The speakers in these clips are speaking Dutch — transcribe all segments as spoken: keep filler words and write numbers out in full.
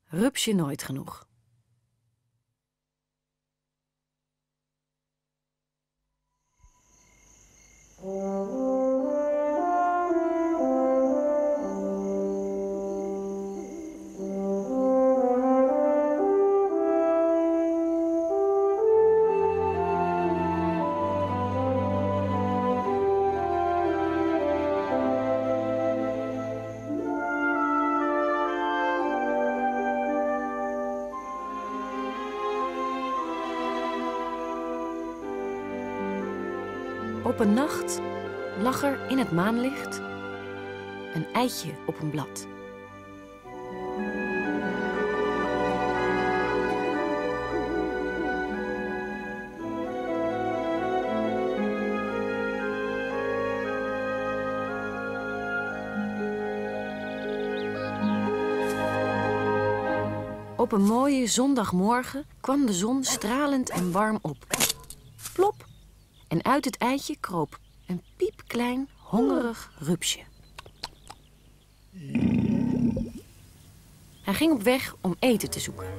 Rupsje nooit genoeg. Op een nacht lag er in het maanlicht een eitje op een blad. Op een mooie zondagmorgen kwam de zon stralend en warm op. Plop! En uit het eitje kroop een piepklein, hongerig rupsje. Hij ging op weg om eten te zoeken.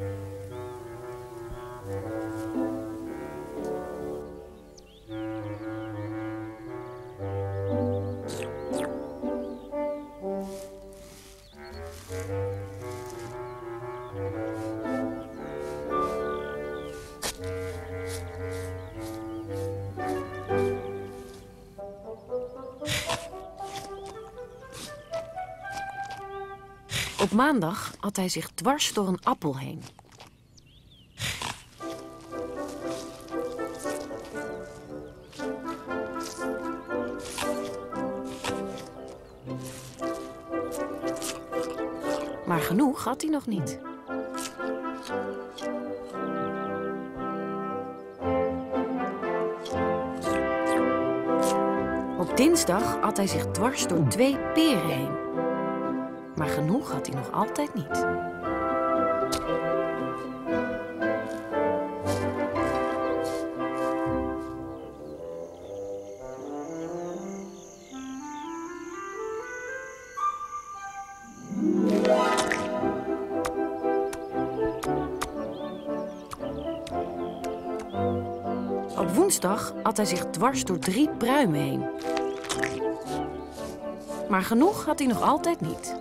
Op maandag at hij zich dwars door een appel heen. Maar genoeg had hij nog niet. Op dinsdag at hij zich dwars door twee peren heen. Maar genoeg had hij nog altijd niet. Op woensdag at hij zich dwars door drie pruimen heen. Maar genoeg had hij nog altijd niet.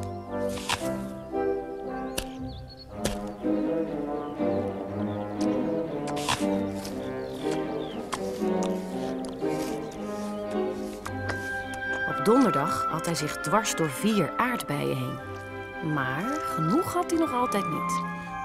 Op donderdag at hij zich dwars door vier aardbeien heen. Maar genoeg had hij nog altijd niet.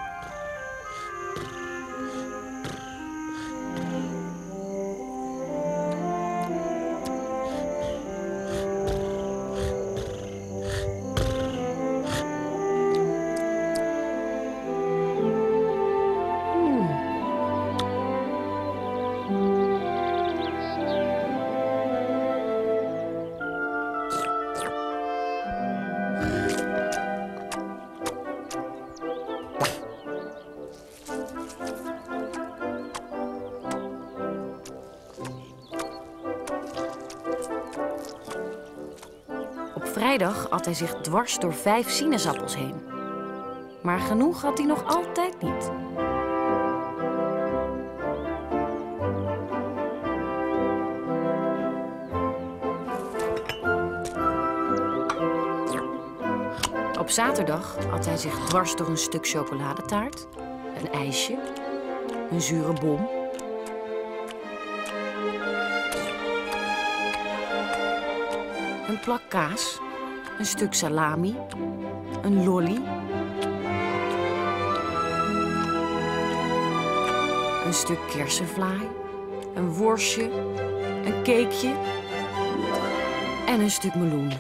Vrijdag at hij zich dwars door vijf sinaasappels heen. Maar genoeg had hij nog altijd niet. Op zaterdag at hij zich dwars door een stuk chocoladetaart, een ijsje, een zure bom, een plak kaas, een stuk salami, een lolly, een stuk kersenvlaai, een worstje, een cakeje en een stuk meloen.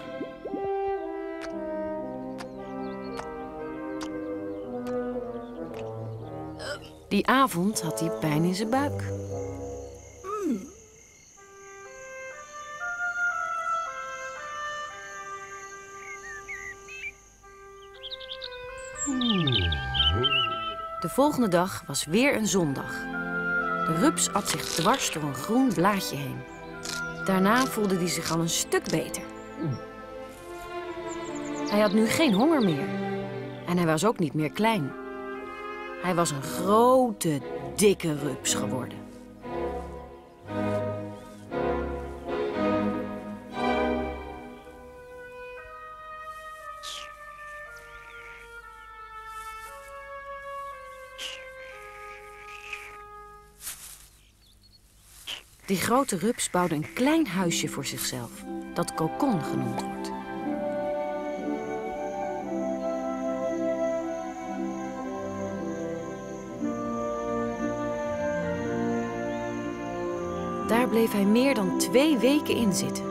Die avond had hij pijn in zijn buik. De volgende dag was weer een zondag. De rups at zich dwars door een groen blaadje heen. Daarna voelde hij zich al een stuk beter. Hij had nu geen honger meer. En hij was ook niet meer klein. Hij was een grote, dikke rups geworden. Die grote rups bouwde een klein huisje voor zichzelf, dat kokon genoemd wordt. Daar bleef hij meer dan twee weken in zitten.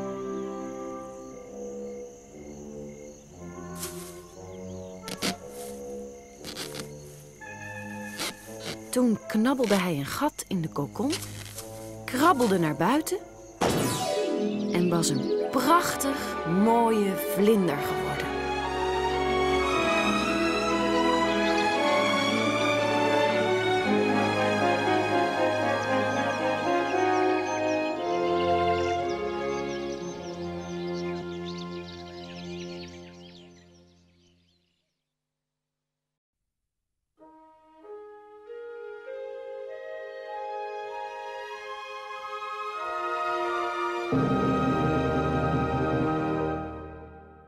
Toen knabbelde hij een gat in de kokon, krabbelde naar buiten en was een prachtig mooie vlinder geworden.